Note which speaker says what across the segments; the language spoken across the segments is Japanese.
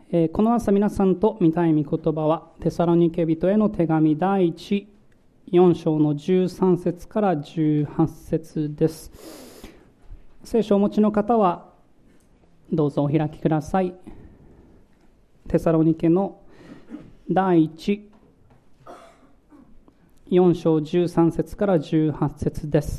Speaker 1: この朝皆さんと見たい御言葉はテサロニケ人への手紙第4章の13節から18節です。聖書をお持ちの方はどうぞお開きください。テサロニケの第4章13節から18節です。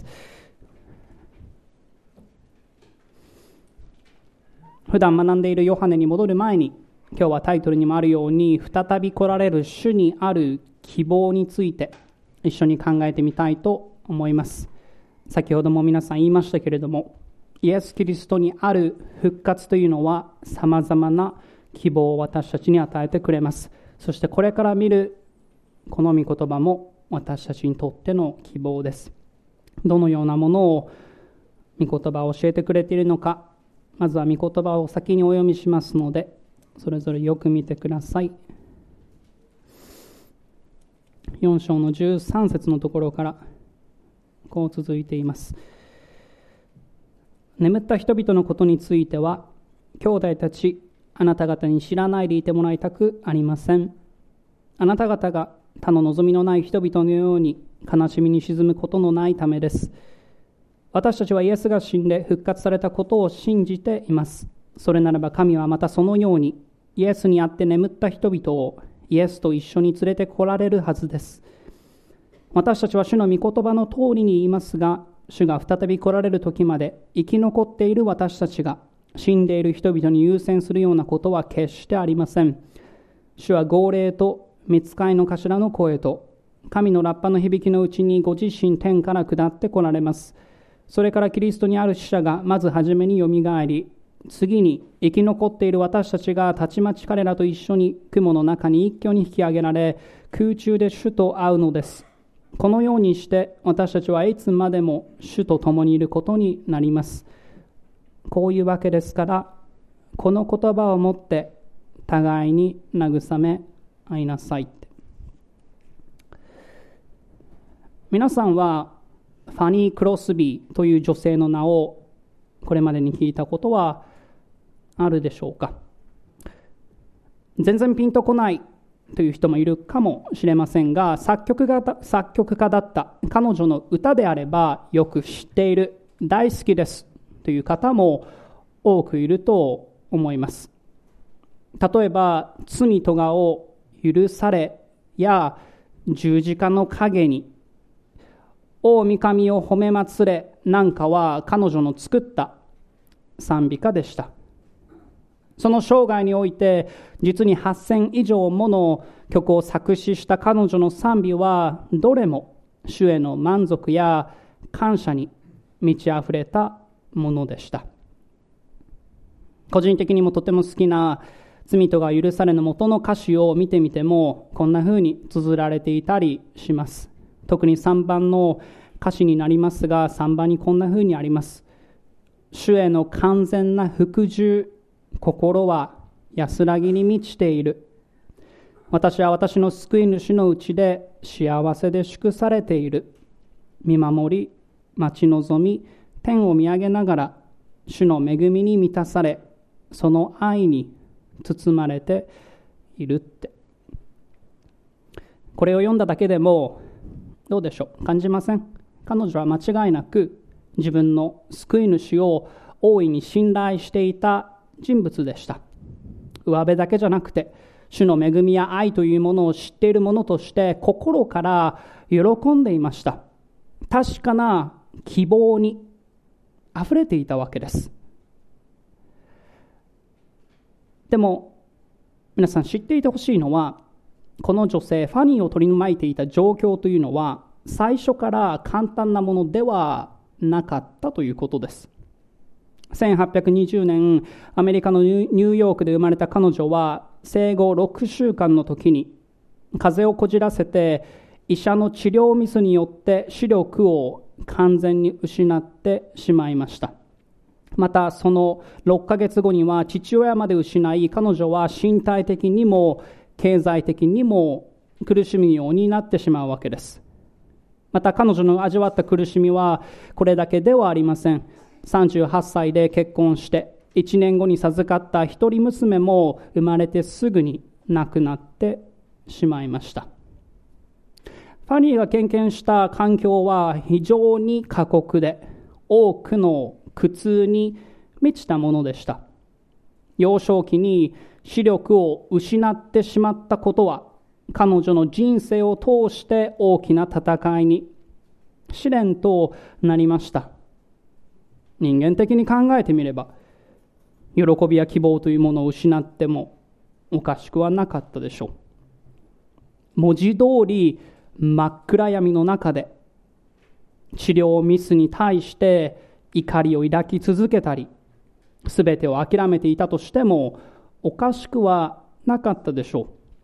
Speaker 1: 普段学んでいるヨハネに戻る前に、今日はタイトルにもあるように、再び来られる主にある希望について一緒に考えてみたいと思います。先ほども皆さん言いましたけれども、イエス・キリストにある復活というのはさまざまな希望を私たちに与えてくれます。そしてこれから見るこの御言葉も私たちにとっての希望です。どのようなものを御言葉を教えてくれているのか、まずは御言葉を先にお読みしますので、それぞれよく見てください。4章の13節のところからこう続いています。眠った人々のことについては、兄弟たち、あなた方に知らないでいてもらいたくありません。あなた方が他の望みのない人々のように悲しみに沈むことのないためです。私たちはイエスが死んで復活されたことを信じています。それならば神はまたそのようにイエスにあって眠った人々をイエスと一緒に連れて来られるはずです。私たちは主の御言葉の通りに言いますが、主が再び来られる時まで生き残っている私たちが死んでいる人々に優先するようなことは決してありません。主は号令と御使いの頭の声と神のラッパの響きのうちにご自身天から下って来られます。それからキリストにある死者がまず初めによみがえり、次に生き残っている私たちがたちまち彼らと一緒に雲の中に一挙に引き上げられ、空中で主と会うのです。このようにして私たちはいつまでも主と共にいることになります。こういうわけですから、この言葉をもって互いに慰め合いなさいって。皆さんはファニー・クロスビーという女性の名をこれまでに聞いたことはあるでしょうか。全然ピンとこないという人もいるかもしれませんが、作曲家だった彼女の歌であればよく知っている、大好きですという方も多くいると思います。例えば罪とがを許されや十字架の陰に、大御神を褒め祭れなんかは彼女の作った賛美歌でした。その生涯において実に8000以上もの曲を作詞した彼女の賛美は、どれも主への満足や感謝に満ち溢れたものでした。個人的にもとても好きな罪とが許されの元の歌詞を見てみても、こんな風に綴られていたりします。特に3番の歌詞になりますが、3番にこんな風にあります。主への完全な服従、心は安らぎに満ちている。私は私の救い主のうちで幸せで祝されている。見守り、待ち望み、天を見上げながら主の恵みに満たされ、その愛に包まれているって。これを読んだだけでもどうでしょう、感じません？彼女は間違いなく自分の救い主を大いに信頼していた人物でした。上辺だけじゃなくて、主の恵みや愛というものを知っている者として心から喜んでいました。確かな希望にあふれていたわけです。でも皆さん知っていてほしいのは、この女性ファニーを取り巻いていた状況というのは最初から簡単なものではなかったということです。1820年アメリカのニューヨークで生まれた彼女は、生後6週間の時に風邪をこじらせて、医者の治療ミスによって視力を完全に失ってしまいました。またその6ヶ月後には父親まで失い、彼女は身体的にも経済的にも苦しむようになってしまうわけです。また彼女の味わった苦しみはこれだけではありません。38歳で結婚して 1年後に授かった一人娘も生まれてすぐに亡くなってしまいました。ファニーが経験した環境は非常に過酷で、多くの苦痛に満ちたものでした。幼少期に視力を失ってしまったことは、彼女の人生を通して大きな戦いに、試練となりました。人間的に考えてみれば、喜びや希望というものを失ってもおかしくはなかったでしょう。文字通り真っ暗闇の中で治療ミスに対して怒りを抱き続けたり、すべてを諦めていたとしてもおかしくはなかったでしょ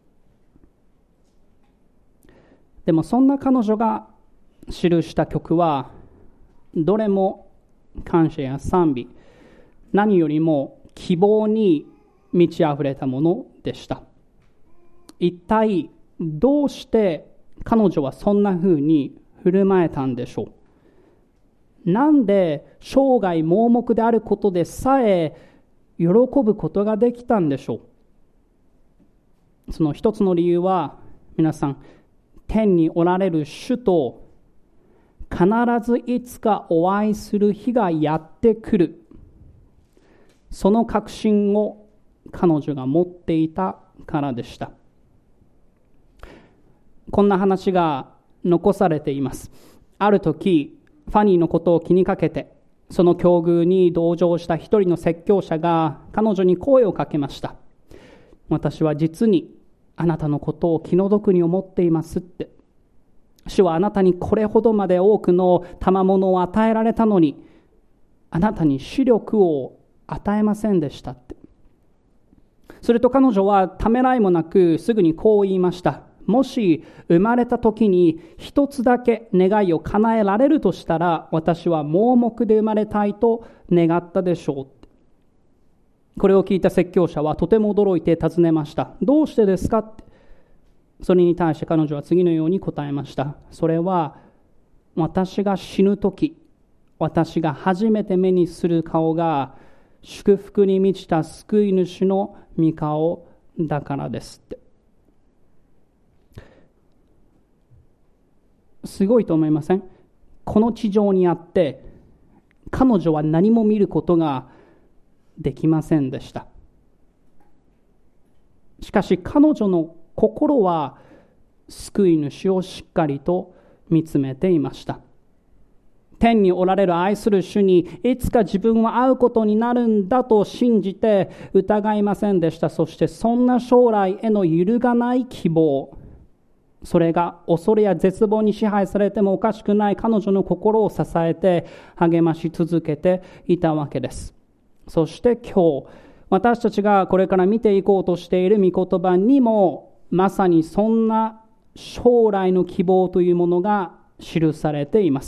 Speaker 1: う。でもそんな彼女が記した曲はどれも感謝や賛美、何よりも希望に満ち溢れたものでした。一体どうして彼女はそんな風に振る舞えたんでしょう。なんで生涯盲目であることでさえ喜ぶことができたんでしょう。その一つの理由は、皆さん、天におられる主と必ずいつかお会いする日がやってくる、その確信を彼女が持っていたからでした。こんな話が残されています。ある時、ファニーのことを気にかけて、その境遇に同乗した一人の説教者が彼女に声をかけました。私は実にあなたのことを気の毒に思っていますって。主はあなたにこれほどまで多くの賜物を与えられたのに、あなたに視力を与えませんでしたって。すると彼女はためらいもなくすぐにこう言いました。もし生まれた時に一つだけ願いを叶えられるとしたら、私は盲目で生まれたいと願ったでしょう。これを聞いた説教者はとても驚いて尋ねました。どうしてですかって。それに対して彼女は次のように答えました。それは私が死ぬ時、私が初めて目にする顔が祝福に満ちた救い主の御顔だからですって。すごいと思いません？この地上にあって彼女は何も見ることができませんでした。しかし彼女の心は救い主をしっかりと見つめていました。天におられる愛する主にいつか自分は会うことになるんだと信じて疑いませんでした。そしてそんな将来への揺るがない希望、それが恐れや絶望に支配されてもおかしくない彼女の心を支えて励まし続けていたわけです。そして今日私たちがこれから見ていこうとしている御言葉にもまさにそんな将来の希望というものが記されています。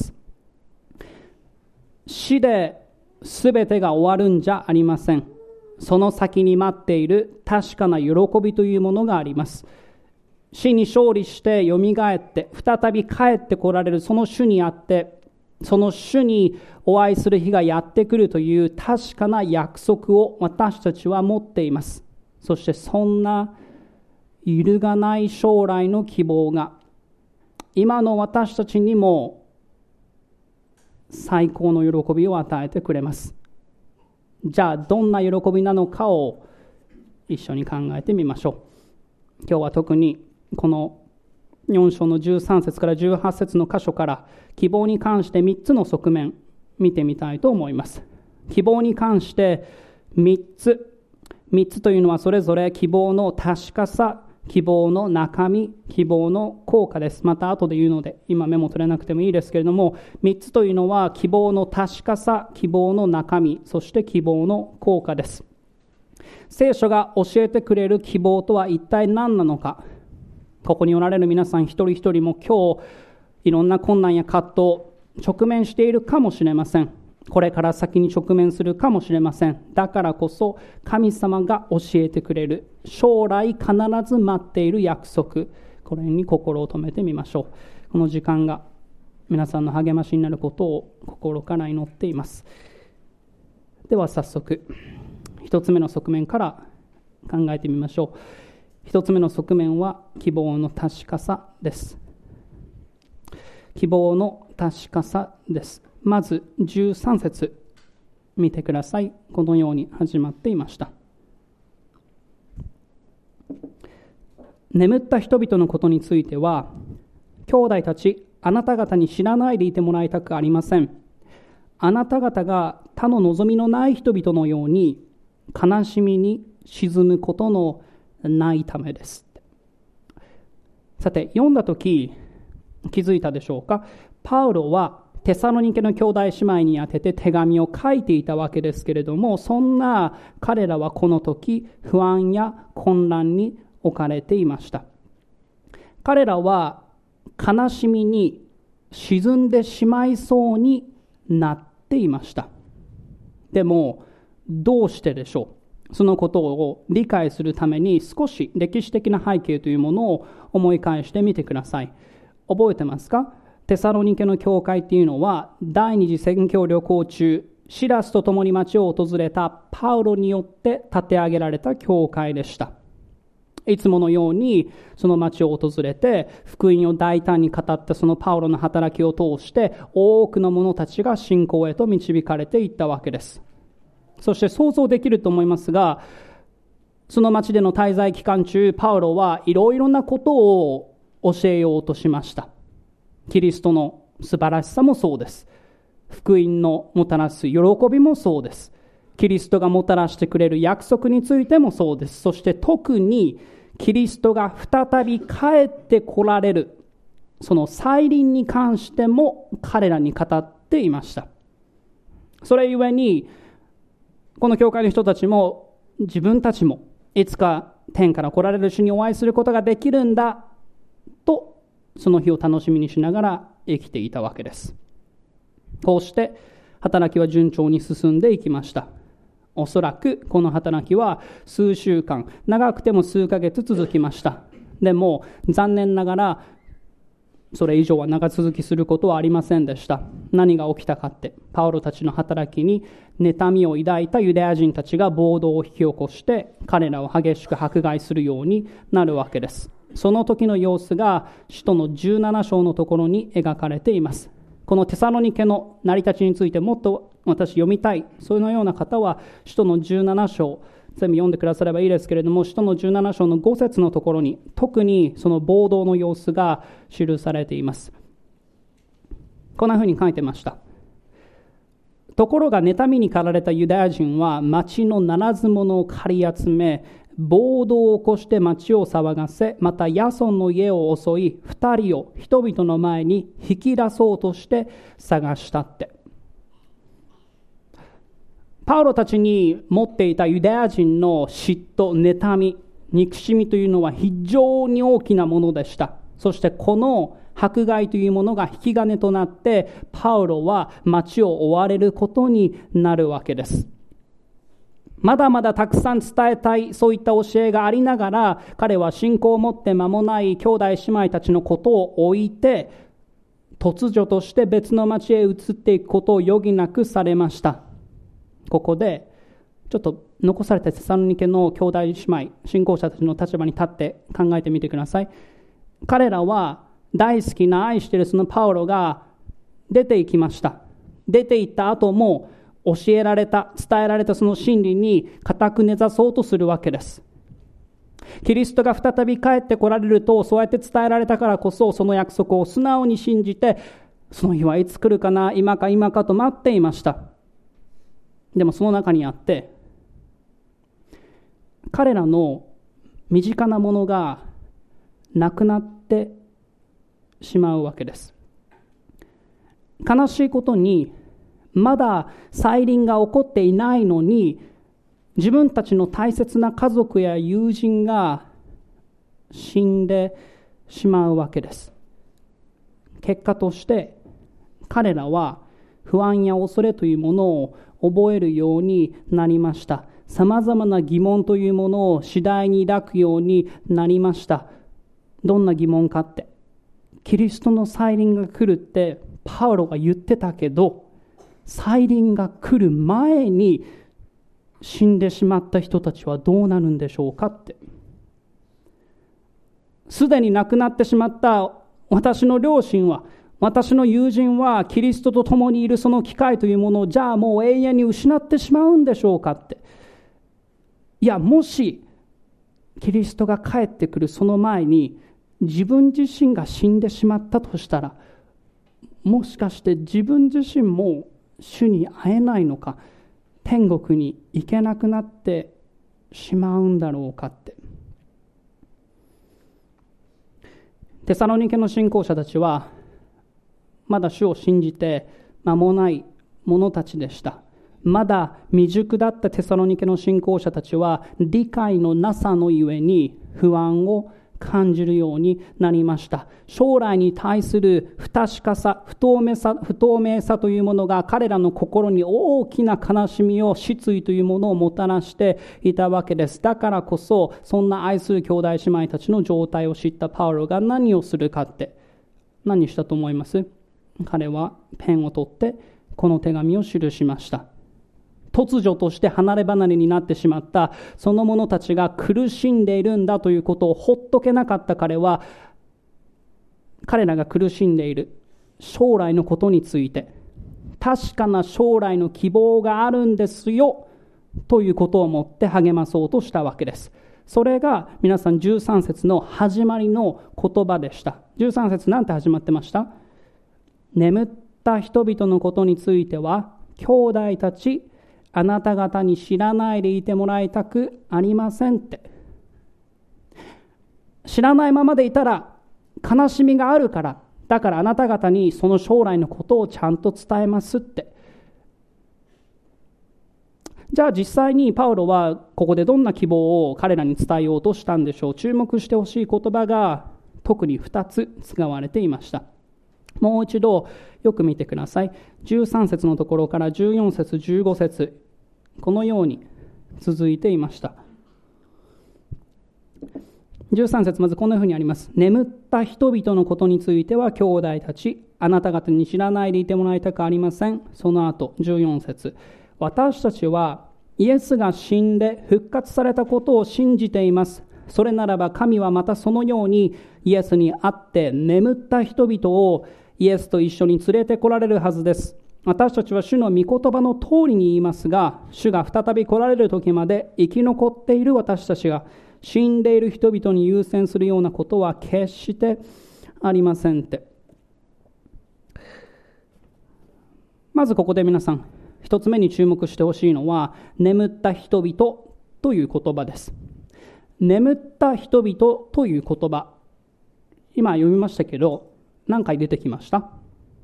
Speaker 1: 死で全てが終わるんじゃありません。その先に待っている確かな喜びというものがあります。死に勝利してよみがえって再び帰ってこられるその主にあって、その主にお会いする日がやってくるという確かな約束を私たちは持っています。そしてそんな揺るがない将来の希望が今の私たちにも最高の喜びを与えてくれます。じゃあどんな喜びなのかを一緒に考えてみましょう。今日は特にこの4章の13節から18節の箇所から希望に関して3つの側面見てみたいと思います。希望に関して3つというのはそれぞれ希望の確かさ、希望の中身、希望の効果です。また後で言うので今メモ取れなくてもいいですけれども、3つというのは希望の確かさ、希望の中身、そして希望の効果です。聖書が教えてくれる希望とは一体何なのか。ここにおられる皆さん一人一人も今日いろんな困難や葛藤直面しているかもしれません。これから先に直面するかもしれません。だからこそ神様が教えてくれる将来必ず待っている約束、これに心を留めてみましょう。この時間が皆さんの励ましになることを心から祈っています。では早速一つ目の側面から考えてみましょう。一つ目の側面は希望の確かさです。希望の確かさです。まず13節見てください。このように始まっていました。眠った人々のことについては、兄弟たち、あなた方に知らないでいてもらいたくありません。あなた方が他の望みのない人々のように悲しみに沈むことのないためです。さて、読んだとき気づいたでしょうか。パウロはテサロニケの兄弟姉妹に宛てて手紙を書いていたわけですけれども、そんな彼らはこの時不安や混乱に置かれていました。彼らは悲しみに沈んでしまいそうになっていました。でもどうしてでしょう。そのことを理解するために少し歴史的な背景というものを思い返してみてください。覚えてますか。テサロニケの教会っていうのは第二次宣教旅行中、シラスと共に町を訪れたパウロによって建て上げられた教会でした。いつものようにその町を訪れて福音を大胆に語ったそのパウロの働きを通して多くの者たちが信仰へと導かれていったわけです。そして想像できると思いますが、その町での滞在期間中、パウロはいろいろなことを教えようとしました。キリストの素晴らしさもそうです。福音のもたらす喜びもそうです。キリストがもたらしてくれる約束についてもそうです。そして特にキリストが再び帰って来られる、その再臨に関しても彼らに語っていました。それゆえにこの教会の人たちも自分たちもいつか天から来られる主にお会いすることができるんだと、その日を楽しみにしながら生きていたわけです。こうして働きは順調に進んでいきました。おそらくこの働きは数週間、長くても数ヶ月続きました。でも残念ながらそれ以上は長続きすることはありませんでした。何が起きたかって、パウロたちの働きに妬みを抱いたユダヤ人たちが暴動を引き起こして彼らを激しく迫害するようになるわけです。その時の様子が使徒の17章のところに描かれています。このテサロニケの成り立ちについてもっと私読みたい、そのような方は使徒の17章全部読んでくださればいいですけれども、使徒の17章の5節のところに特にその暴動の様子が記されています。こんなふうに書いてました。ところが妬みに駆られたユダヤ人は町のならず者を借り集め、暴動を起こして町を騒がせ、またヤソンの家を襲い、2人を人々の前に引き出そうとして探したって。パウロたちに持っていたユダヤ人の嫉妬、妬み、憎しみというのは非常に大きなものでした。そしてこの迫害というものが引き金となって、パウロは町を追われることになるわけです。まだまだたくさん伝えたい、そういった教えがありながら、彼は信仰を持って間もない兄弟姉妹たちのことを置いて、突如として別の町へ移っていくことを余儀なくされました。ここでちょっと残されたテサロニケの兄弟姉妹、信仰者たちの立場に立って考えてみてください。彼らは大好きな愛しているそのパウロが出て行きました。出て行った後も教えられた、伝えられたその真理に固く根ざそうとするわけです。キリストが再び帰って来られるとそうやって伝えられたからこそ、その約束を素直に信じて、その日はいつ来るかな、今かと待っていました。でもその中にあって、彼らの身近なものがなくなってしまうわけです。悲しいことに、まだ再臨が起こっていないのに、自分たちの大切な家族や友人が死んでしまうわけです。結果として彼らは不安や恐れというものを覚えるようになりました。さまざまな疑問というものを次第に抱くようになりました。どんな疑問かって、キリストの再臨が来るってパウロが言ってたけど、再臨が来る前に死んでしまった人たちはどうなるんでしょうかって。すでに亡くなってしまった私の両親は、私の友人はキリストと共にいるその機会というものをじゃあもう永遠に失ってしまうんでしょうかって。いや、もしキリストが帰ってくるその前に自分自身が死んでしまったとしたら、もしかして自分自身も主に会えないのか、天国に行けなくなってしまうんだろうかって。テサロニケの信仰者たちはまだ主を信じて間もない者たちでした。まだ未熟だったテサロニケの信仰者たちは理解のなさのゆえに不安を感じるようになりました。将来に対する不確かさ、不透明さというものが彼らの心に大きな悲しみを、失意というものをもたらしていたわけです。だからこそ、そんな愛する兄弟姉妹たちの状態を知ったパウロが何をするかって、何したと思います？彼はペンを取ってこの手紙を記しました。突如として離れ離れになってしまったその者たちが苦しんでいるんだということをほっとけなかった彼は、彼らが苦しんでいる将来のことについて、確かな将来の希望があるんですよということをもって励まそうとしたわけです。それが皆さん13節の始まりの言葉でした。13節なんて始まってました？眠った人々のことについては兄弟たち、あなた方に知らないでいてもらいたくありませんって。知らないままでいたら悲しみがあるから、だからあなた方にその将来のことをちゃんと伝えますって。じゃあ実際にパウロはここでどんな希望を彼らに伝えようとしたんでしょう。注目してほしい言葉が特に2つ使われていました。もう一度よく見てください。13節のところから14節15節、このように続いていました。13節、まずこんなふうにあります。眠った人々のことについては兄弟たち、あなた方に知らないでいてもらいたくありません。その後14節、私たちはイエスが死んで復活されたことを信じています。それならば神はまたそのようにイエスに会って眠った人々をイエスと一緒に連れて来られるはずです。私たちは主の御言葉の通りに言いますが、主が再び来られる時まで生き残っている私たちが死んでいる人々に優先するようなことは決してありませんって。まずここで皆さん、一つ目に注目してほしいのは、眠った人々という言葉です。眠った人々という言葉、今読みましたけど、何回出てきました？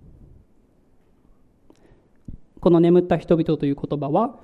Speaker 1: この眠った人々という言葉は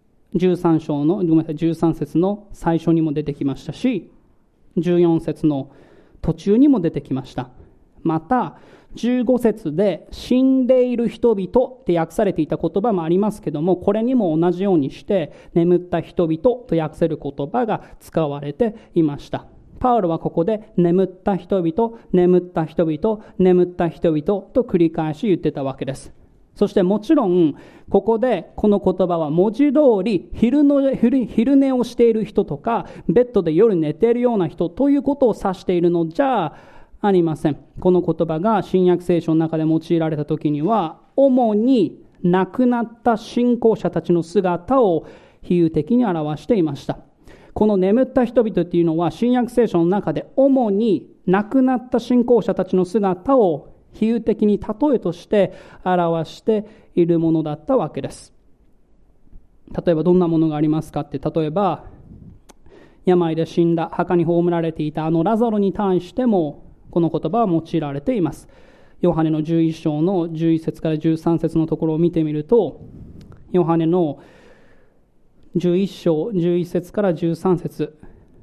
Speaker 1: 13節の最初にも出てきましたし、14節の途中にも出てきました。また15節で死んでいる人々って訳されていた言葉もありますけども、これにも同じようにして眠った人々と訳せる言葉が使われていました。パウロはここで眠った人々、眠った人々、眠った人々と繰り返し言ってたわけです。そしてもちろんここでこの言葉は文字通り昼寝をしている人とかベッドで夜寝ているような人ということを指しているのじゃありません。この言葉が新約聖書の中で用いられた時には主に亡くなった信仰者たちの姿を比喩的に表していました。この眠った人々というのは新約聖書の中で主に亡くなった信仰者たちの姿を比喩的に例えとして表しているものだったわけです。例えばどんなものがありますかって、例えば病で死んだ、墓に葬られていたラザロに対してもこの言葉は用いられています。ヨハネの11章の11節から13節のところを見てみると、ヨハネの11章11節から13節、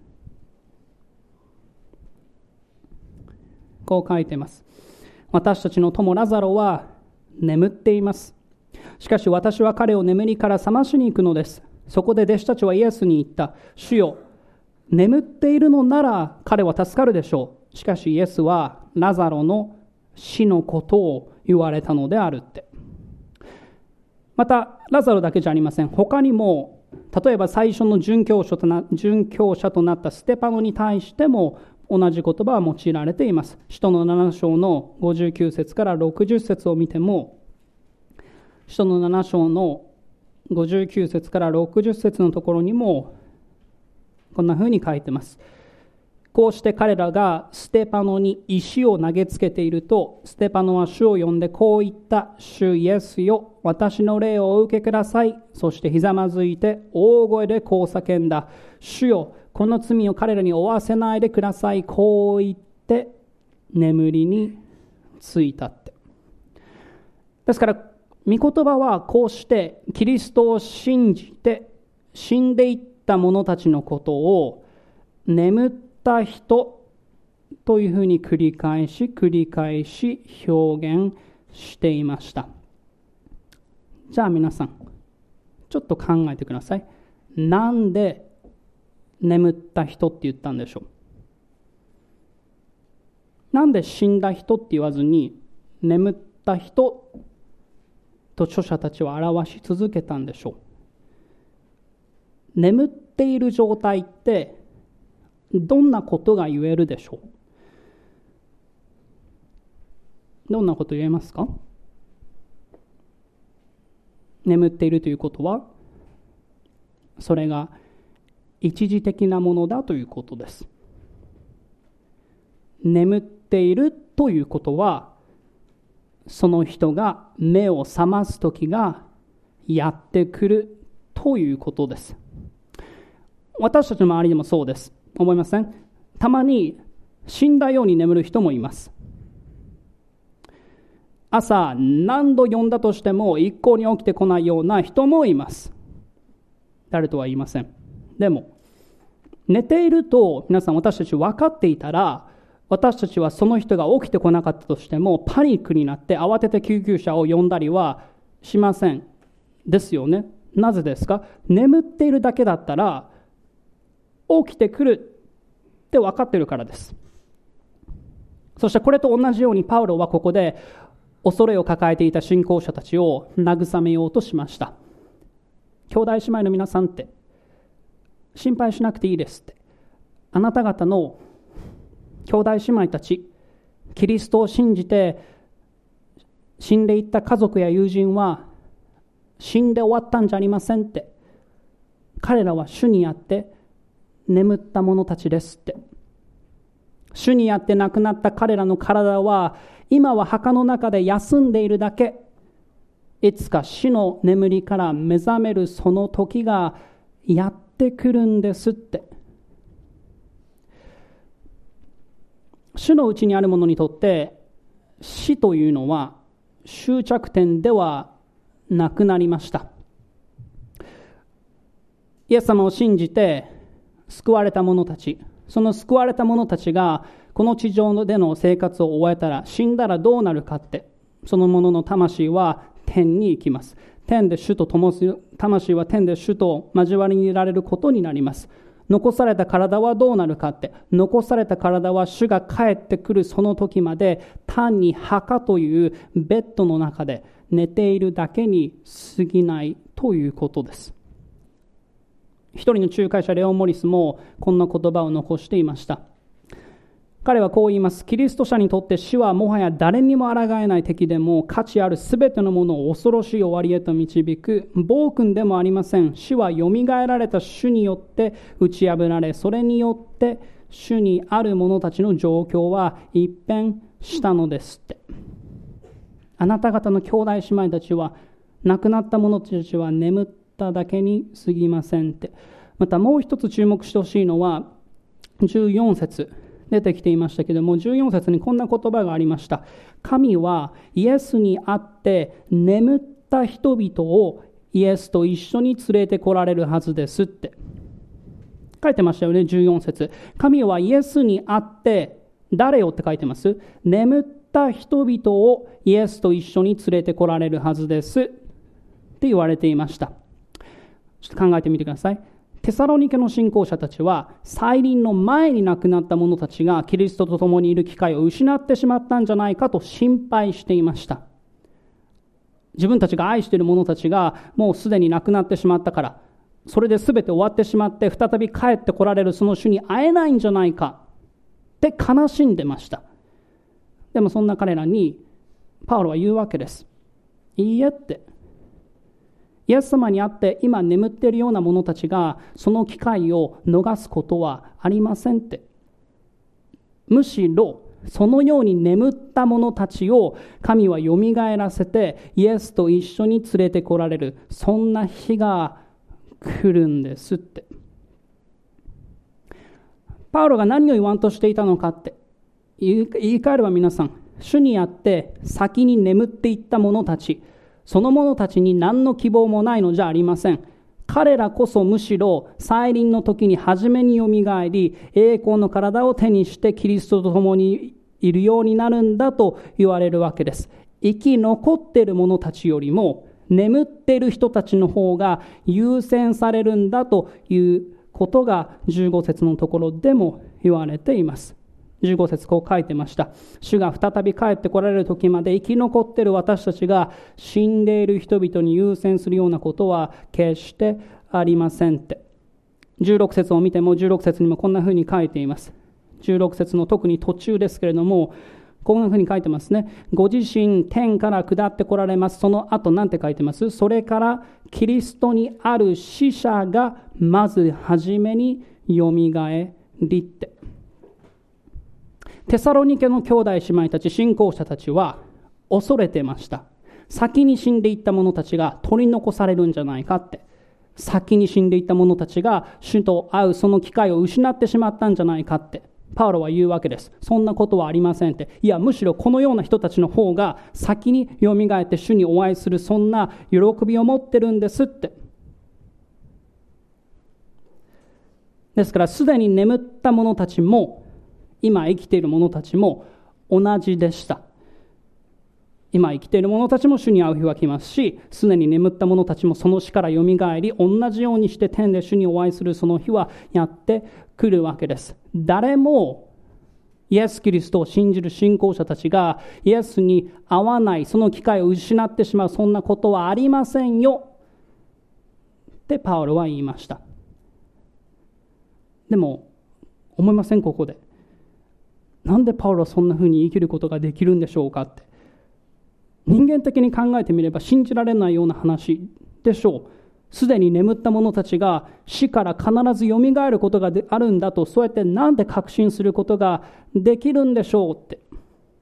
Speaker 1: こう書いています。私たちの友ラザロは眠っています。しかし私は彼を眠りから覚ましに行くのです。そこで弟子たちはイエスに言った。主よ、眠っているのなら彼は助かるでしょう。しかしイエスはラザロの死のことを言われたのであるって。またラザロだけじゃありません。他にも例えば最初の殉教者となったステパノに対しても同じ言葉は用いられています。使徒の7章の59節から60節を見ても、使徒の7章の59節から60節のところにもこんな風に書いてます。こうして彼らがステパノに石を投げつけていると、ステパノは主を呼んでこう言った。主イエスよ、私の霊をお受けください。そしてひざまずいて大声でこう叫んだ。主よ、この罪を彼らに負わせないでください。こう言って眠りについたって。ですから御言葉はこうしてキリストを信じて死んでいった者たちのことを眠った人というふうに繰り返し表現していました。じゃあ皆さんちょっと考えてください。なんで眠った人って言ったんでしょう。なんで死んだ人って言わずに眠った人と著者たちは表し続けたんでしょう。眠っている状態ってどんなことが言えるでしょう。どんなこと言えますか。眠っているということはそれが一時的なものだということです。眠っているということはその人が目を覚ます時がやってくるということです。私たちの周りでもそうです。思いません？たまに死んだように眠る人もいます。朝何度呼んだとしても一向に起きてこないような人もいます。誰とは言いません。でも寝ていると皆さん私たち分かっていたら、私たちはその人が起きてこなかったとしてもパニックになって慌てて救急車を呼んだりはしませんですよね。なぜですか？眠っているだけだったら起きてくるって分かっているからです。そしてこれと同じようにパウロはここで恐れを抱えていた信仰者たちを慰めようとしました。兄弟姉妹の皆さんって心配しなくていいですって。あなた方の兄弟姉妹たち、キリストを信じて死んでいった家族や友人は死んで終わったんじゃありませんって。彼らは主にあって眠った者たちですって。主にあって亡くなった彼らの体は今は墓の中で休んでいるだけ。いつか死の眠りから目覚めるその時がやってくるんですって。主のうちにある者にとって死というのは終着点ではなくなりました。イエス様を信じて救われた者たち、その救われた者たちがこの地上での生活を終えたら、死んだらどうなるかって、その者の魂は天に行きます。魂は天で主と交わりにいられることになります。残された体はどうなるかって、残された体は主が帰ってくるその時まで単に墓というベッドの中で寝ているだけに過ぎないということです。一人の仲介者レオン・モリスもこんな言葉を残していました。彼はこう言います。キリスト者にとって死はもはや誰にも抗えない敵でも、価値あるすべてのものを恐ろしい終わりへと導く暴君でもありません。死はよみがえられた主によって打ち破られ、それによって主にある者たちの状況は一変したのですって。あなた方の兄弟姉妹たちは、亡くなった者たちは眠っただけに過ぎませんって。またもう一つ注目してほしいのは14節出てきていましたけれども、14節にこんな言葉がありました。神はイエスにあって眠った人々をイエスと一緒に連れて来られるはずですって書いてましたよね。14節、神はイエスにあって誰をって書いてます。眠った人々をイエスと一緒に連れて来られるはずですって言われていました。ちょっと考えてみてください。テサロニケの信仰者たちは再臨の前に亡くなった者たちがキリストと共にいる機会を失ってしまったんじゃないかと心配していました。自分たちが愛している者たちがもうすでに亡くなってしまったから、 それで全て終わってしまって再び帰ってこられるその主に会えないんじゃないかって悲しんでました。でもそんな彼らにパウロは言うわけです。いいえって、イエス様に会って今眠っているような者たちがその機会を逃すことはありませんって。むしろそのように眠った者たちを神はよみがえらせてイエスと一緒に連れてこられる、そんな日が来るんですって。パウロが何を言わんとしていたのかって言い換えれば、皆さん、主にあって先に眠っていった者たち、その者たちに何の希望もないのじゃありません。彼らこそむしろ再臨の時に初めによみがえり、栄光の体を手にしてキリストと共にいるようになるんだと言われるわけです。生き残っている者たちよりも眠っている人たちの方が優先されるんだということが15節のところでも言われています。15節こう書いてました。主が再び帰ってこられる時まで生き残っている私たちが死んでいる人々に優先するようなことは決してありませんって。16節を見ても16節にもこんな風に書いています。16節の特に途中ですけれども、こんな風に書いてますね。ご自身天から下ってこられます。その後なんて書いてます？それからキリストにある死者がまず初めによみがえりって。テサロニケの兄弟姉妹たち、信仰者たちは恐れてました。先に死んでいった者たちが取り残されるんじゃないかって。先に死んでいった者たちが主と会うその機会を失ってしまったんじゃないかってパウロは言うわけです。そんなことはありませんって。いや、むしろこのような人たちの方が先によみがえって主にお会いする、そんな喜びを持ってるんですって。ですからすでに眠った者たちも今生きている者たちも同じでした。今生きている者たちも主に会う日は来ますし、すでに眠った者たちもその死からよみがえり、同じようにして天で主にお会いするその日はやってくるわけです。誰もイエス・キリストを信じる信仰者たちがイエスに会わない、その機会を失ってしまう、そんなことはありませんよってパウロは言いました。でも思いません？ここでなんでパウロはそんな風に生きることができるんでしょうかって。人間的に考えてみれば信じられないような話でしょう。すでに眠った者たちが死から必ずよみがえることがあるんだと、そうやってなんで確信することができるんでしょうって。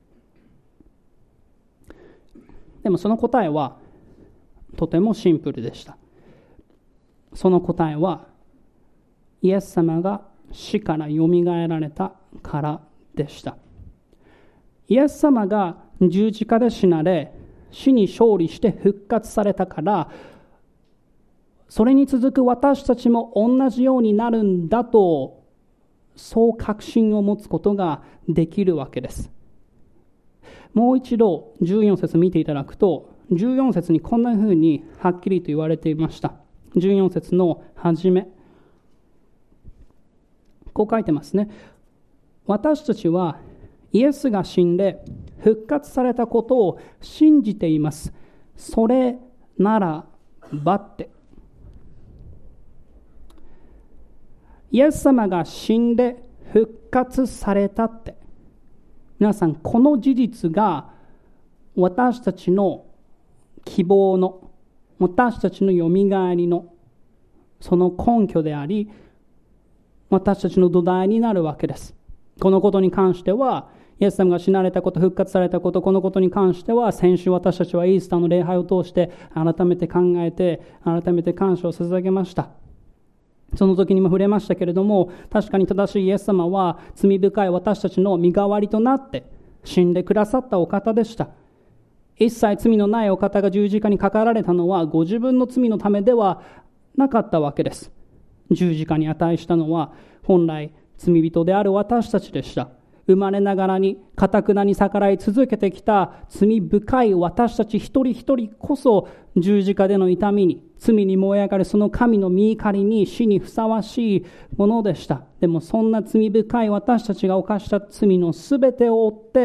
Speaker 1: でもその答えはとてもシンプルでした。その答えはイエス様が死からよみがえられたからでした。イエス様が十字架で死なれ、死に勝利して復活されたから、それに続く私たちも同じようになるんだと、そう確信を持つことができるわけです。もう一度14節見ていただくと、14節にこんなふうにはっきりと言われていました。14節の初め、こう書いてますね。私たちはイエスが死んで復活されたことを信じています。それならばって。イエス様が死んで復活されたって。皆さん、この事実が私たちの希望の、私たちのよみがえりのその根拠であり、私たちの土台になるわけです。このことに関しては、イエス様が死なれたこと、復活されたこと、このことに関しては、先週私たちはイースターの礼拝を通して改めて考えて、改めて感謝を捧げました。その時にも触れましたけれども、確かに正しいイエス様は罪深い私たちの身代わりとなって死んでくださったお方でした。一切罪のないお方が十字架にかかられたのはご自分の罪のためではなかったわけです。十字架に値したのは本来罪人である私たちでした。生まれながらに堅くなに逆らい続けてきた罪深い私たち一人一人こそ、十字架での痛みに、罪に燃え上がるその神の御怒りに、死にふさわしいものでした。でもそんな罪深い私たちが犯した罪のすべてを負って、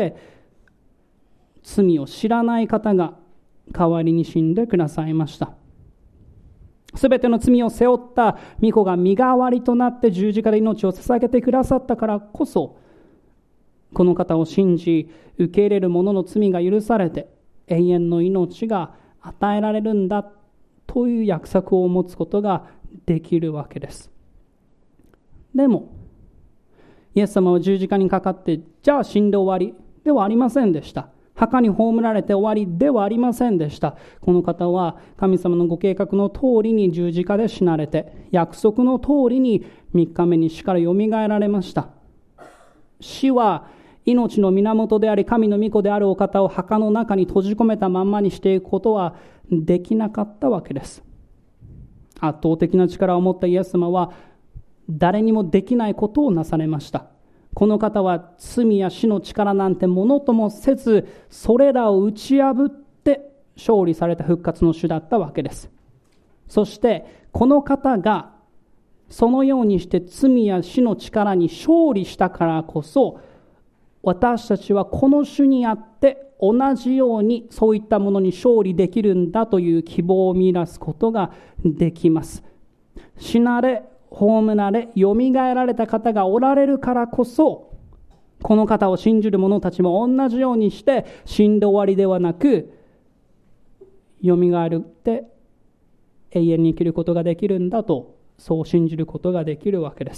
Speaker 1: 罪を知らない方が代わりに死んでくださいました。 すべての罪を背負った御子が身代わりとなって十字架で命を捧げてくださったからこそ、この方を信じ受け入れる者の罪が許されて永遠の命が与えられるんだという約束を持つことができるわけです。でもイエス様は十字架にかかって、じゃあ死んで終わりではありませんでした。墓に葬られて終わりではありませんでした。この方は神様のご計画の通りに十字架で死なれて、約束の通りに3日目に死からよみがえられました。死は命の源であり神の御子であるお方を墓の中に閉じ込めたまんまにしていくことはできなかったわけです。圧倒的な力を持ったイエス様は誰にもできないことをなされました。この方は罪や死の力なんてものともせず、それらを打ち破って勝利された復活の主だったわけです。そしてこの方がそのようにして罪や死の力に勝利したからこそ、私たちはこの主にあって同じようにそういったものに勝利できるんだという希望を見出すことができます。死なれ葬られよみがえられた方がおられるからこそ、この方を信じる者たちも同じようにして死んで終わりではなく、よみがえるって永遠に生きることができるんだと、そう信じることができるわけです。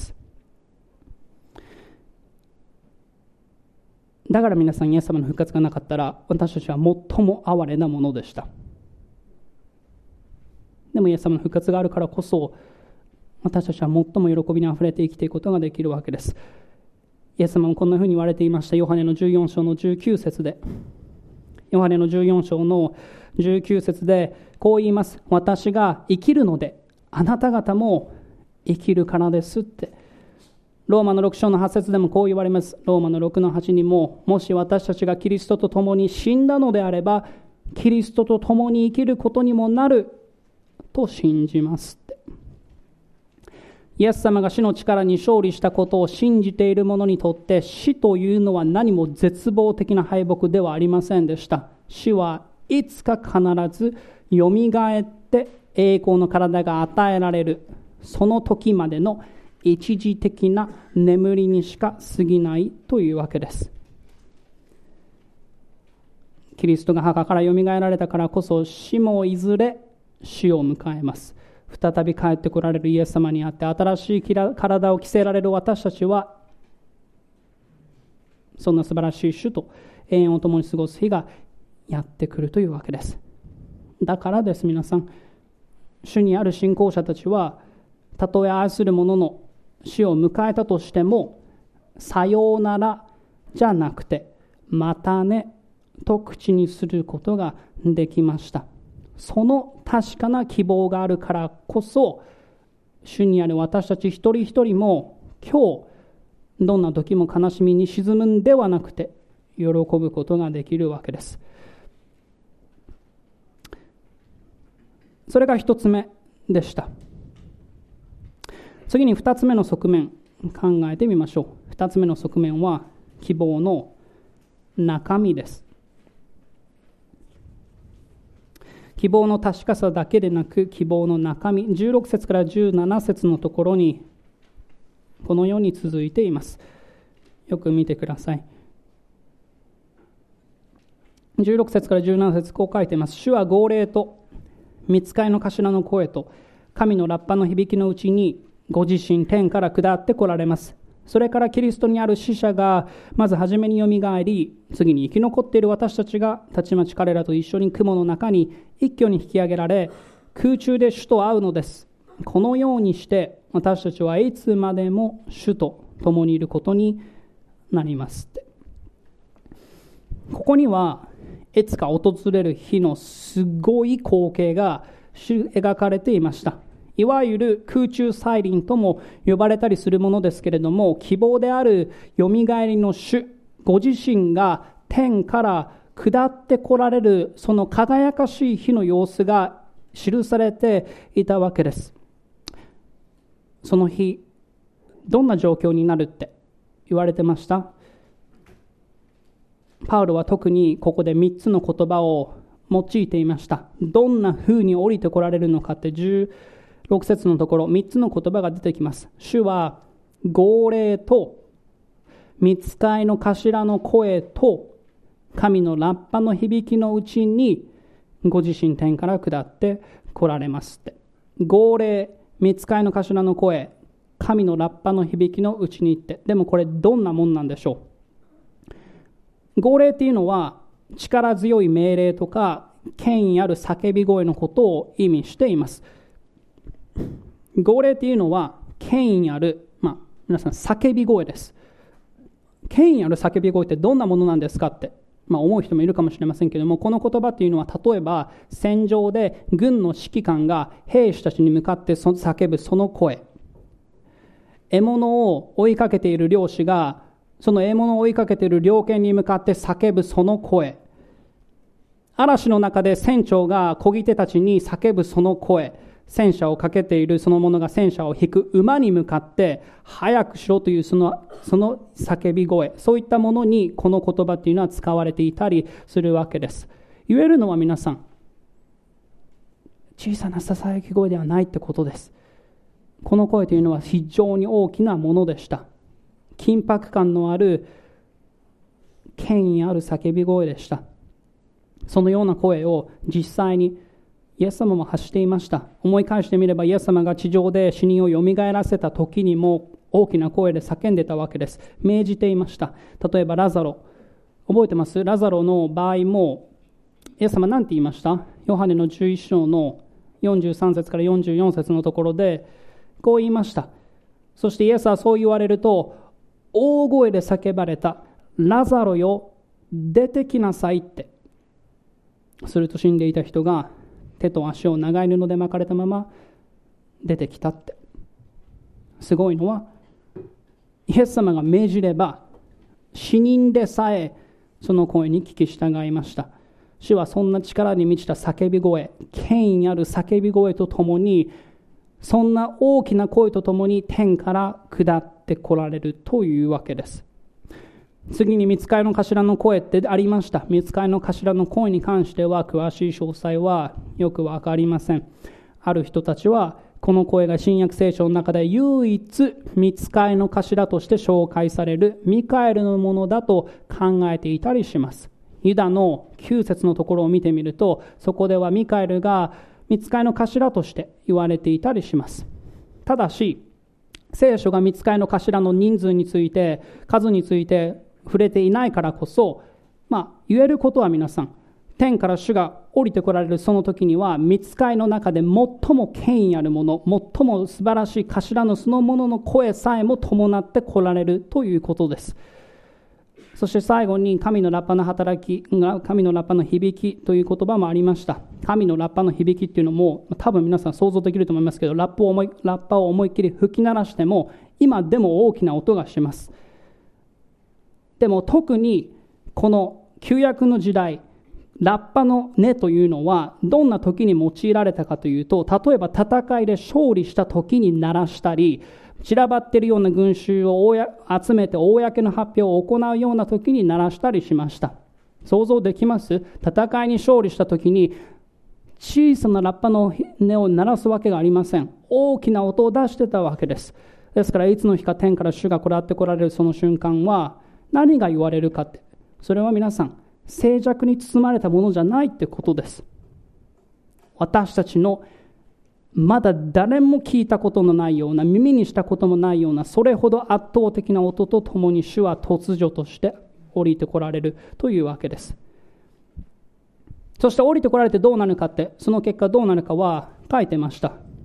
Speaker 1: だから皆さん、イエス様の復活がなかったら私たちは最も哀れなものでした。でもイエス様の復活があるからこそ、私たちは最も喜びにあふれて生きていくことができるわけです。イエス様もこんなふうに言われていました。ヨハネの14章の19節で、ヨハネの14章の19節でこう言います。私が生きるのであなた方も生きるからですって。ローマの6章の8節でもこう言われます。ローマの6の8にも、もし私たちがキリストと共に死んだのであれば、キリストと共に生きることにもなると信じますって。イエス様が死の力に勝利したことを信じている者にとって、死というのは何も絶望的な敗北ではありませんでした。死はいつか必ずよみがえって栄光の体が与えられる、その時までの一時的な眠りにしか過ぎないというわけです。キリストが墓からよみがえられたからこそ、死もいずれ死を迎えます。再び帰ってこられるイエス様にあって新しい体を着せられる私たちは、そんな素晴らしい主と永遠を共に過ごす日がやってくるというわけです。だからです、皆さん、主にある信仰者たちは、たとえ愛する者の死を迎えたとしても、さようならじゃなくてまたねと口にすることができました。その確かな希望があるからこそ、主にある私たち一人一人も今日どんな時も悲しみに沈むんではなくて喜ぶことができるわけです。それが一つ目でした。次に二つ目の側面考えてみましょう。二つ目の側面は希望の中身です。希望の確かさだけでなく希望の中身、16節から17節のところにこのように続いています。よく見てください。16節から17節こう書いています。主は号令と御使いの頭の声と神のラッパの響きのうちにご自身天から下って来られます。それからキリストにある死者がまず初めによみがえり、次に生き残っている私たちがたちまち彼らと一緒に雲の中に一挙に引き上げられ、空中で主と会うのです。このようにして私たちはいつまでも主と共にいることになりますって。ここにはいつか訪れる日のすごい光景が描かれていました。いわゆる空中再臨とも呼ばれたりするものですけれども、希望であるよみがえりの主ご自身が天から下って来られるその輝かしい日の様子が記されていたわけです。その日どんな状況になるって言われてました。パウロは特にここで3つの言葉を用いていました。どんな風に降りて来られるのかって 6節のところ、3つの言葉が出てきます。主は号令と御使いの頭の声と神のラッパの響きのうちにご自身天から下って来られますって。号令、御使いの頭の声、神のラッパの響きのうちにって。でもこれどんなもんなんでしょう。号令っていうのは力強い命令とか権威ある叫び声のことを意味しています。号令っていうのは権威ある、皆さん叫び声です。権威ある叫び声ってどんなものなんですかって、思う人もいるかもしれませんけれども、この言葉っていうのは例えば戦場で軍の指揮官が兵士たちに向かって叫ぶその声、獲物を追いかけている猟師がその獲物を追いかけている猟犬に向かって叫ぶその声、嵐の中で船長が漕ぎ手たちに叫ぶその声、戦車をかけているその者が戦車を引く馬に向かって早くしろというその叫び声、そういったものにこの言葉というのは使われていたりするわけです。言えるのは皆さん、小さなささやき声ではないってことです。この声というのは非常に大きなものでした。緊迫感のある権威ある叫び声でした。そのような声を実際にイエス様も発していました。思い返してみれば、イエス様が地上で死人をよみがえらせた時にも大きな声で叫んでたわけです。命じていました。例えばラザロ、覚えてます？ラザロの場合もイエス様何て言いました？ヨハネの11章の43節から44節のところでこう言いました。そしてイエスはそう言われると大声で叫ばれた。ラザロよ、出てきなさいって。すると死んでいた人が手と足を長い布で巻かれたまま出てきたって。すごいのは、イエス様が命じれば死人でさえその声に聞き従いました。主はそんな力に満ちた叫び声、権威ある叫び声とともに、そんな大きな声とともに天から下って来られるというわけです。次に御使いの頭の声ってありました。御使いの頭の声に関しては詳しい詳細はよくわかりません。ある人たちはこの声が新約聖書の中で唯一御使いの頭として紹介されるミカエルのものだと考えていたりします。ユダの9節のところを見てみると、そこではミカエルが御使いの頭として言われていたりします。ただし聖書が御使いの頭の人数について、数について触れていないからこそ、言えることは皆さん、天から主が降りてこられるその時には、御使いの中で最も権威あるもの、最も素晴らしい頭のそのものの声さえも伴って来られるということです。そして最後に神のラッパの働き、神のラッパの響きという言葉もありました。神のラッパの響きっていうのも多分皆さん想像できると思いますけど、ラッパを思いっきり吹き鳴らしても今でも大きな音がします。でも特にこの旧約の時代、ラッパの音というのはどんな時に用いられたかというと、例えば戦いで勝利した時に鳴らしたり、散らばっているような群衆を集めて公の発表を行うような時に鳴らしたりしました。想像できます？戦いに勝利した時に小さなラッパの音を鳴らすわけがありません。大きな音を出してたわけです。ですからいつの日か天から主が下ってこられるその瞬間は何が言われるかって、それは皆さん静寂に包まれたものじゃないってことです。私たちのまだ誰も聞いたことのないような、耳にしたこともないような、それほど圧倒的な音とともに主は突如として降りてこられるというわけです。そして降りてこられてどうなるかって、その結果どうなるかは書いてました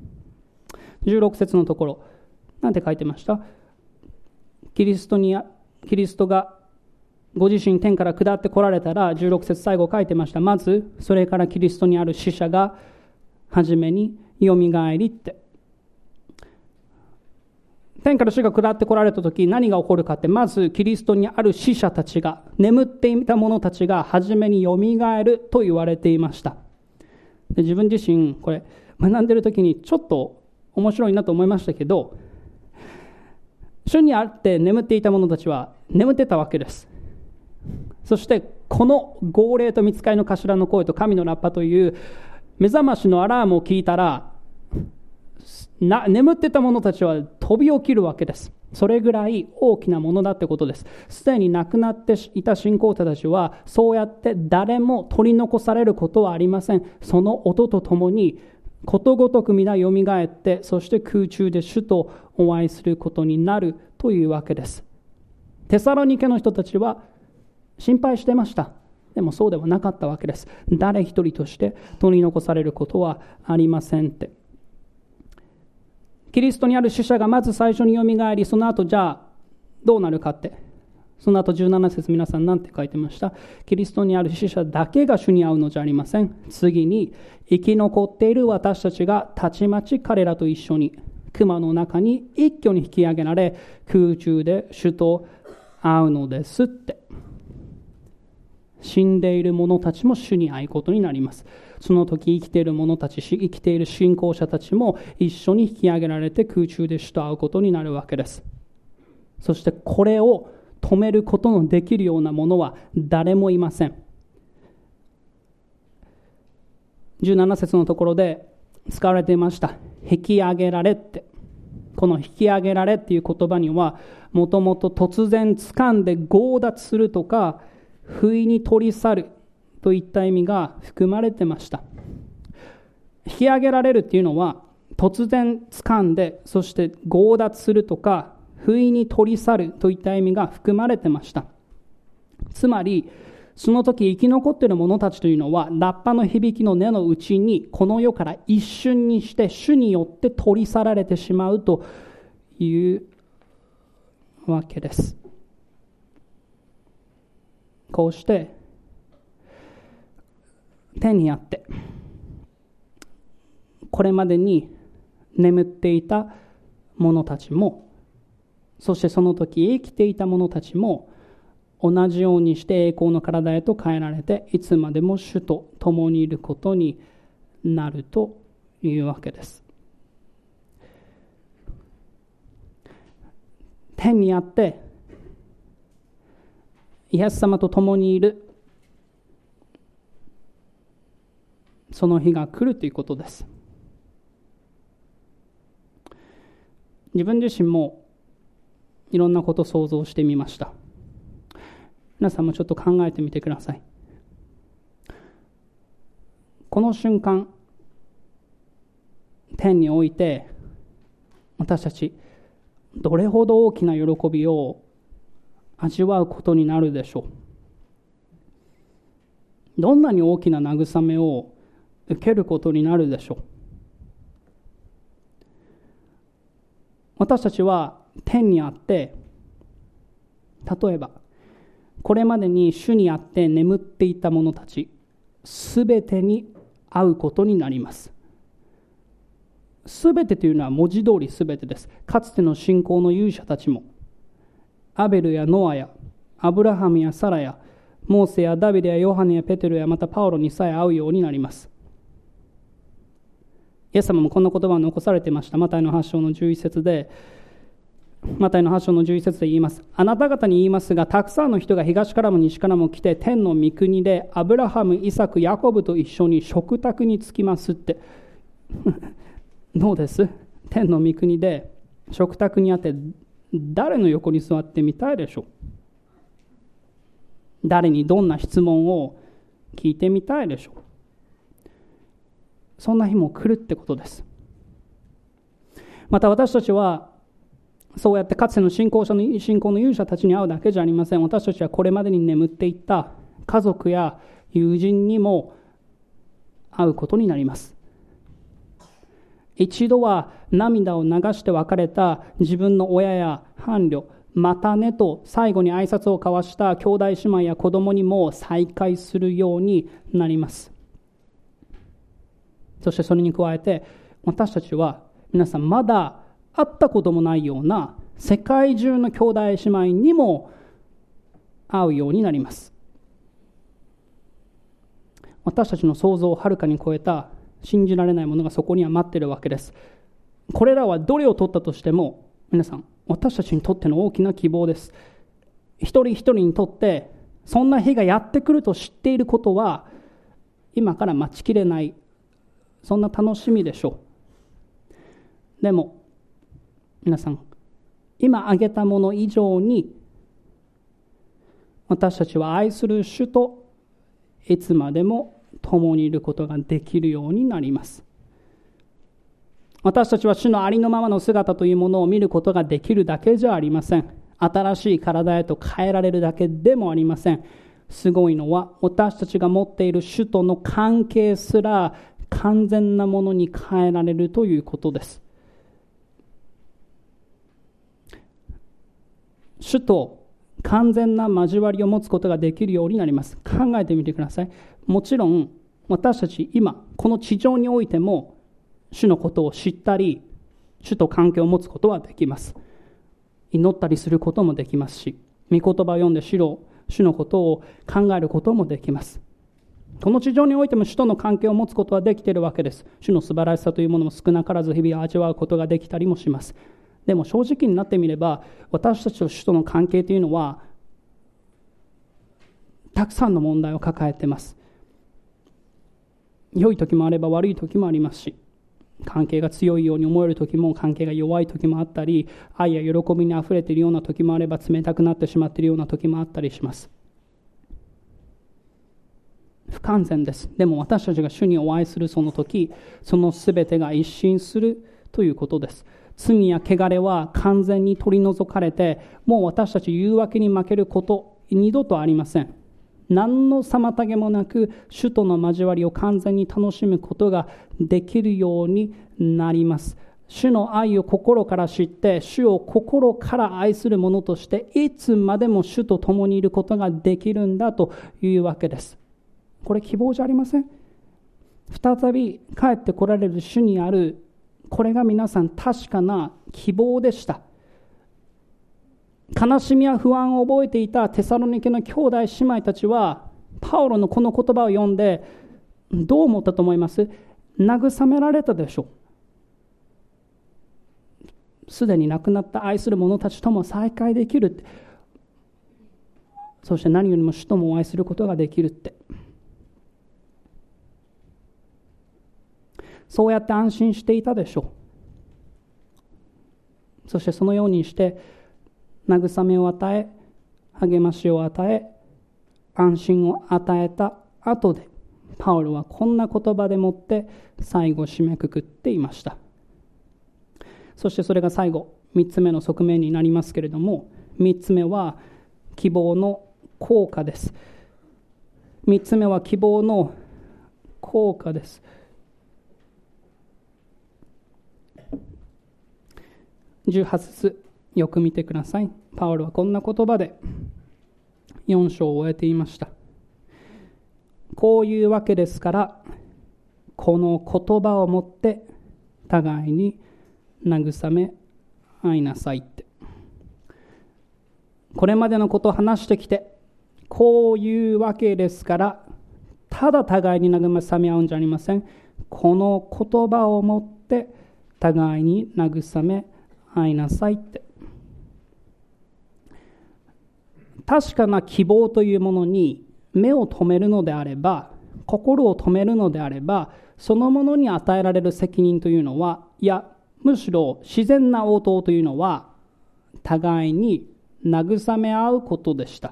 Speaker 1: 。16節のところ、なんて書いてました？キリストがご自身天から下ってこられたら、16節最後書いてました。まずそれからキリストにある死者が初めによみがえりって。天から主が下ってこられた時何が起こるかって、まずキリストにある死者たちが、眠っていた者たちが初めによみがえると言われていました。で、自分自身これ学んでる時にちょっと面白いなと思いましたけど、主にあって眠っていた者たちは眠ってたわけです。そしてこの号令と御使いの頭の声と神のラッパという目覚ましのアラームを聞いたら、 眠ってた者たちは飛び起きるわけです。それぐらい大きなものだってことです。すでに亡くなっていた信仰者たちは、そうやって誰も取り残されることはありません。その音とともに、ことごとく皆よみがえって、そして空中で主とお会いすることになるというわけです。テサロニケの人たちは心配してました。でもそうではなかったわけです。誰一人として取り残されることはありませんって。キリストにある死者がまず最初によみがえり、その後じゃあどうなるかって、その後17節皆さん何て書いてました？キリストにある死者だけが主に会うのじゃありません。次に生き残っている私たちがたちまち彼らと一緒に熊の中に一挙に引き上げられ、空中で主と会うのですって。死んでいる者たちも主に会うことになります。その時生きている者たち、生きている信仰者たちも一緒に引き上げられて空中で主と会うことになるわけです。そしてこれを止めることのできるようなものは誰もいません。17節のところで使われていました。引き上げられって。この引き上げられっていう言葉には、もともと突然掴んで強奪するとか、不意に取り去るといった意味が含まれてました。引き上げられるっていうのは、突然掴んで、そして強奪するとか、不意に取り去るといった意味が含まれてました。つまり、その時生き残っている者たちというのは、ラッパの響きの根のうちに、この世から一瞬にして主によって取り去られてしまうというわけです。こうして天にあってこれまでに眠っていた者たちも、そしてその時生きていた者たちも同じようにして栄光の体へと変えられて、いつまでも主と共にいることになるというわけです。天にあってイエス様と共にいる、その日が来るということです。自分自身もいろんなことを想像してみました。皆さんもちょっと考えてみてください。この瞬間、天において私たちどれほど大きな喜びを味わうことになるでしょう。どんなに大きな慰めを受けることになるでしょう。私たちは天にあって、例えばこれまでに主にあって眠っていた者たちすべてに会うことになります。すべてというのは文字通りすべてです。かつての信仰の勇者たちも、アベルやノアやアブラハムやサラやモーセやダビデやヨハネやペテロやまたパウロにさえ会うようになります。イエス様もこんな言葉を残されていました。マタイの8章の11節で、マタイの8章の11節で言います。あなた方に言いますが、たくさんの人が東からも西からも来て、天の御国でアブラハム、イサク、ヤコブと一緒に食卓につきますってどうです？天の御国で食卓にあって誰の横に座ってみたいでしょう？誰にどんな質問を聞いてみたいでしょう？そんな日も来るってことです。また私たちはそうやってかつての信仰の勇者たちに会うだけじゃありません。私たちはこれまでに眠っていった家族や友人にも会うことになります。一度は涙を流して別れた自分の親や伴侶、またねと最後に挨拶を交わした兄弟姉妹や子供にも再会するようになります。そしてそれに加えて、私たちは皆さんまだ会ったこともないような世界中の兄弟姉妹にも会うようになります。私たちの想像をはるかに超えた信じられないものがそこには待っているわけです。これらはどれを取ったとしても、皆さん、私たちにとっての大きな希望です。一人一人にとってそんな日がやってくると知っていることは今から待ちきれない、そんな楽しみでしょう。 でも皆さん、今挙げたもの以上に私たちは愛する主といつまでも共にいることができるようになります。私たちは主のありのままの姿というものを見ることができるだけじゃありません。新しい体へと変えられるだけでもありません。すごいのは、私たちが持っている主との関係すら完全なものに変えられるということです。主と完全な交わりを持つことができるようになります。考えてみてください。もちろん私たち今この地上においても主のことを知ったり、主と関係を持つことはできます。祈ったりすることもできますし、御言葉を読んで主のことを考えることもできます。この地上においても主との関係を持つことはできているわけです。主の素晴らしさというものも少なからず日々味わうことができたりもします。でも正直になってみれば、私たちと主との関係というのはたくさんの問題を抱えています。良い時もあれば悪い時もありますし、関係が強いように思える時も関係が弱い時もあったり、愛や喜びにあふれているような時もあれば冷たくなってしまっているような時もあったりします。不完全です。でも私たちが主にお会いするその時、そのすべてが一新するということです。罪や汚れは完全に取り除かれて、もう私たち誘惑に負けること二度とありません。何の妨げもなく主との交わりを完全に楽しむことができるようになります。主の愛を心から知って、主を心から愛する者としていつまでも主と共にいることができるんだというわけです。これ希望じゃありません。再び帰って来られる主にある、これが皆さん確かな希望でした。悲しみや不安を覚えていたテサロニケの兄弟姉妹たちはパウロのこの言葉を読んでどう思ったと思います？慰められたでしょう。すでに亡くなった愛する者たちとも再会できるって、そして何よりも主ともお会いすることができるって、そうやって安心していたでしょう。そしてそのようにして慰めを与え、励ましを与え、安心を与えた後で、パウロはこんな言葉でもって最後締めくくっていました。そしてそれが最後、3つ目の側面になりますけれども、3つ目は希望の効果です。3つ目は希望の効果です。18節、よく見てください。パウロはこんな言葉で4章を終えていました。こういうわけですから、この言葉をもって互いに慰め合いなさいって。これまでのことを話してきて、こういうわけですから、ただ互いに慰め合うんじゃありません。この言葉をもって互いに慰め合いなさいって。確かな希望というものに目を留めるのであれば、心を留めるのであれば、そのものに与えられる責任というのは、いやむしろ自然な応答というのは、互いに慰め合うことでした。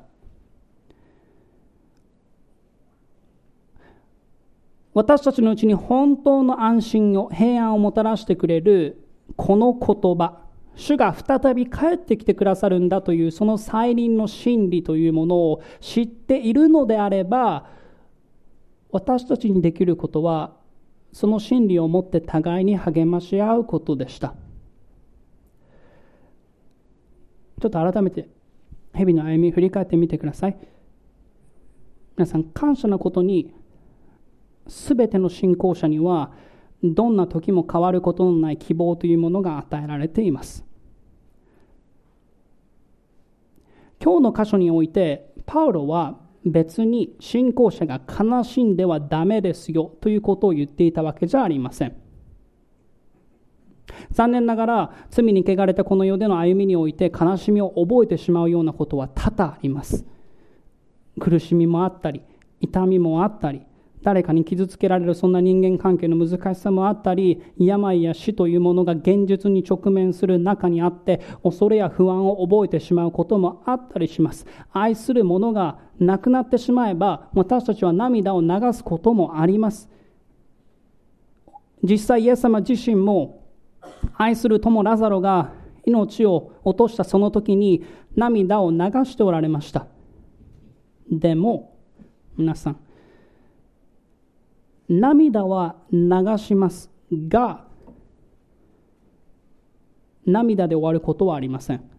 Speaker 1: 私たちのうちに本当の安心を、平安をもたらしてくれるこの言葉、主が再び帰ってきてくださるんだというその再臨の真理というものを知っているのであれば、私たちにできることはその真理をもって互いに励まし合うことでした。ちょっと改めて日々の歩み振り返ってみてください。皆さん、感謝なことにすべての信仰者にはどんな時も変わることのない希望というものが与えられています。今日の箇所においてパウロは別に信仰者が悲しんではダメですよということを言っていたわけじゃありません。残念ながら罪に汚れたこの世での歩みにおいて悲しみを覚えてしまうようなことは多々あります。苦しみもあったり、痛みもあったり、 誰かに傷つけられるそんな人間関係の難しさもあったり、病や死というものが現実に直面する中にあって恐れや不安を覚えてしまうこともあったりします。愛するものがなくなってしまえば私たちは涙を流すこともあります。実際イエス様自身も愛する友ラザロが命を落としたその時に涙を流しておられました。でも皆さん、涙は流しますが、涙で終わることはありません。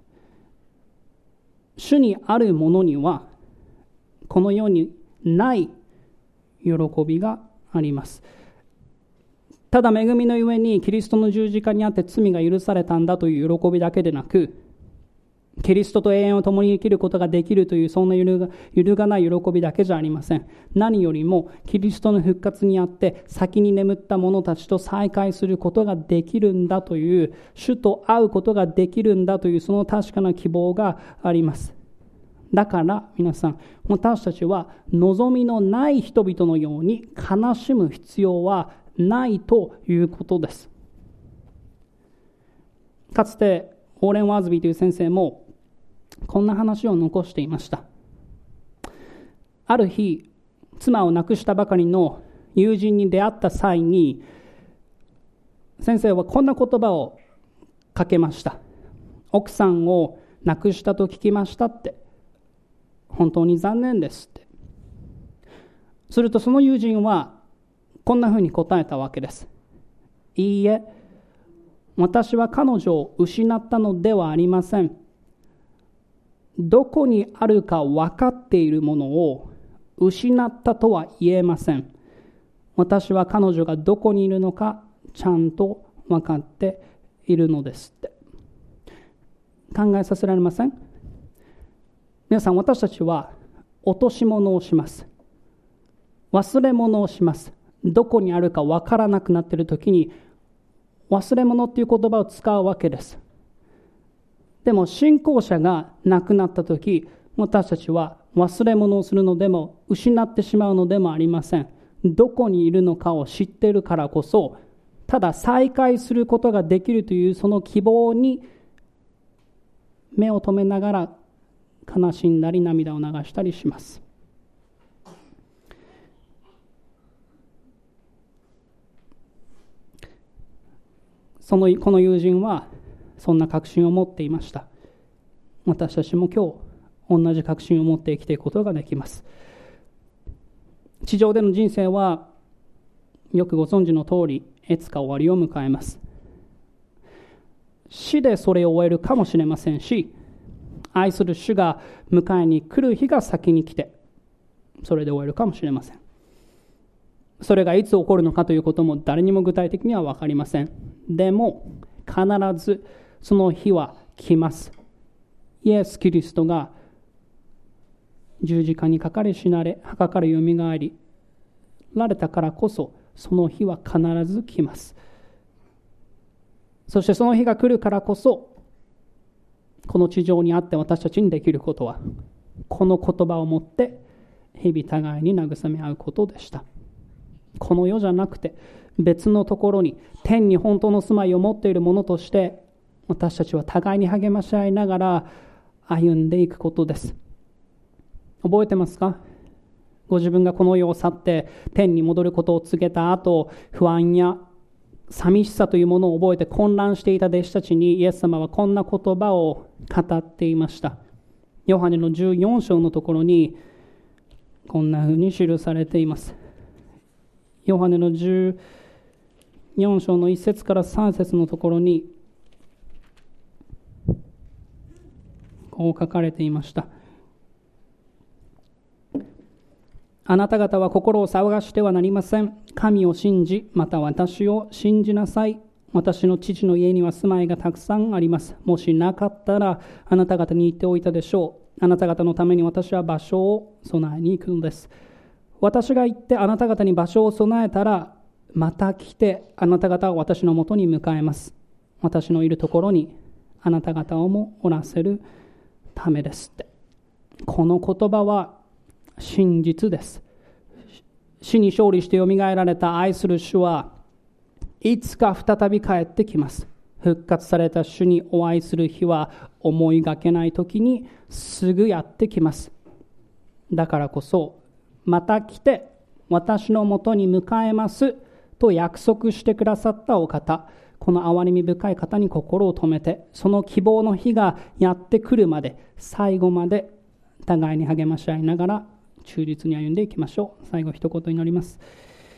Speaker 1: 主にあるものにはこの世にない喜びがあります。ただ恵みのゆえにキリストの十字架にあって罪が許されたんだという喜びだけでなく、キリストと永遠を共に生きることができるというそんな揺るがない喜びだけじゃありません。何よりもキリストの復活にあって先に眠った者たちと再会することができるんだという、主と会うことができるんだというその確かな希望があります。だから皆さん、私たちは望みのない人々のように悲しむ必要はないということです。かつてオーレン・ワーズビーという先生もこんな話を残していました。ある日、妻を亡くしたばかりの友人に出会った際に、先生はこんな言葉をかけました。奥さんを亡くしたと聞きましたって。本当に残念ですって。するとその友人はこんなふうに答えたわけです。いいえ、私は彼女を失ったのではありません。どこにあるか分かっているものを失ったとは言えません。私は彼女がどこにいるのかちゃんと分かっているのですって。考えさせられません？皆さん、私たちは落とし物をします。忘れ物をします。どこにあるか分からなくなっているときに忘れ物っていう言葉を使うわけです。でも信仰者が亡くなったとき、私たちは忘れ物をするのでも失ってしまうのでもありません。どこにいるのかを知っているからこそ、ただ再会することができるというその希望に目を留めながら悲しんだり涙を流したりします。この友人はそんな確信を持っていました。私たちも今日同じ確信を持って生きていくことができます。地上での人生はよくご存知の通りいつか終わりを迎えます。死でそれを終えるかもしれませんし、愛する主が迎えに来る日が先に来てそれで終えるかもしれません。それがいつ起こるのかということも誰にも具体的には分かりません。でも必ずその日は来ます。イエス・キリストが十字架にかかり死なれ墓からよみがえりられたからこそ、その日は必ず来ます。そしてその日が来るからこそ、この地上にあって私たちにできることはこの言葉をもって日々互いに慰め合うことでした。この世じゃなくて別のところに天に本当の住まいを持っているものとして私たちは互いに励まし合いながら歩んでいくことです。覚えてますか？ご自分がこの世を去って天に戻ることを告げた後、不安や寂しさというものを覚えて混乱していた弟子たちにイエス様はこんな言葉を語っていました。ヨハネの14章のところにこんなふうに記されています。ヨハネの14章の1節から3節のところにこう書かれていました。あなた方は心を騒がしてはなりません。神を信じ、また私を信じなさい。私の父の家には住まいがたくさんあります。もしなかったらあなた方に言っておいたでしょう。あなた方のために私は場所を備えに行くのです。私が行ってあなた方に場所を備えたら、また来てあなた方を私のもとに迎えます。私のいるところにあなた方をもおらせるためですって。この言葉は真実です。 死に勝利してよみがえられた愛する主はいつか再び帰ってきます。復活された主にお会いする日は思いがけない時にすぐやってきます。だからこそまた来て私のもとに迎えますと約束してくださったお方、この憐れみ深い方に心を留めて、その希望の日がやってくるまで最後まで互いに励まし合いながら忠実に歩んでいきましょう。最後一言祈ります。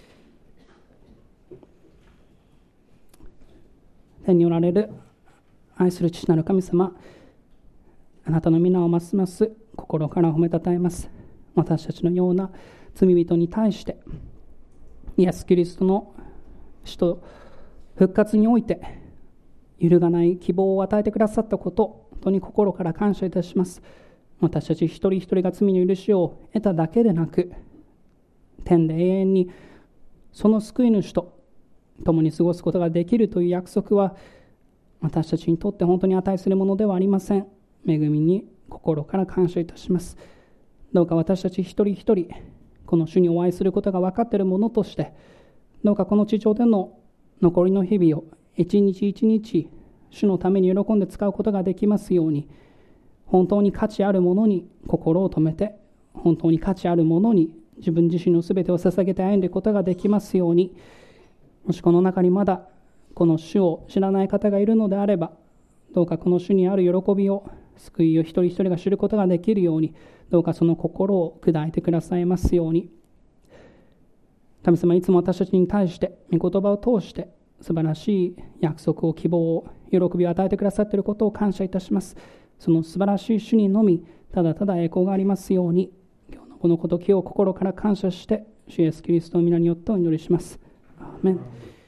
Speaker 1: 天におられる愛する父なる神様、あなたの皆をますます心から褒めたたえます。私たちのような罪人に対してイエス・キリストの死と復活において揺るがない希望を与えてくださったこと、本当に心から感謝いたします。私たち一人一人が罪の許しを得ただけでなく、天で永遠にその救い主と共に過ごすことができるという約束は、私たちにとって本当に値するものではありません。恵みに心から感謝いたします。どうか私たち一人一人、この主にお会いすることが分かっているものとして、どうかこの地上での残りの日々を一日一日主のために喜んで使うことができますように、本当に価値あるものに心を留めて、本当に価値あるものに自分自身のすべてを捧げて歩んでいくことができますように、もしこの中にまだこの主を知らない方がいるのであれば、どうかこの主にある喜びを、救いを一人一人が知ることができるように、どうかその心を砕いてくださいますように。神様、いつも私たちに対して御言葉を通して素晴らしい約束を、希望を、喜びを与えてくださっていることを感謝いたします。その素晴らしい主にのみただただ栄光がありますように、今日のこのことを心から感謝して、主イエスキリストの皆によってお祈りします。アーメン。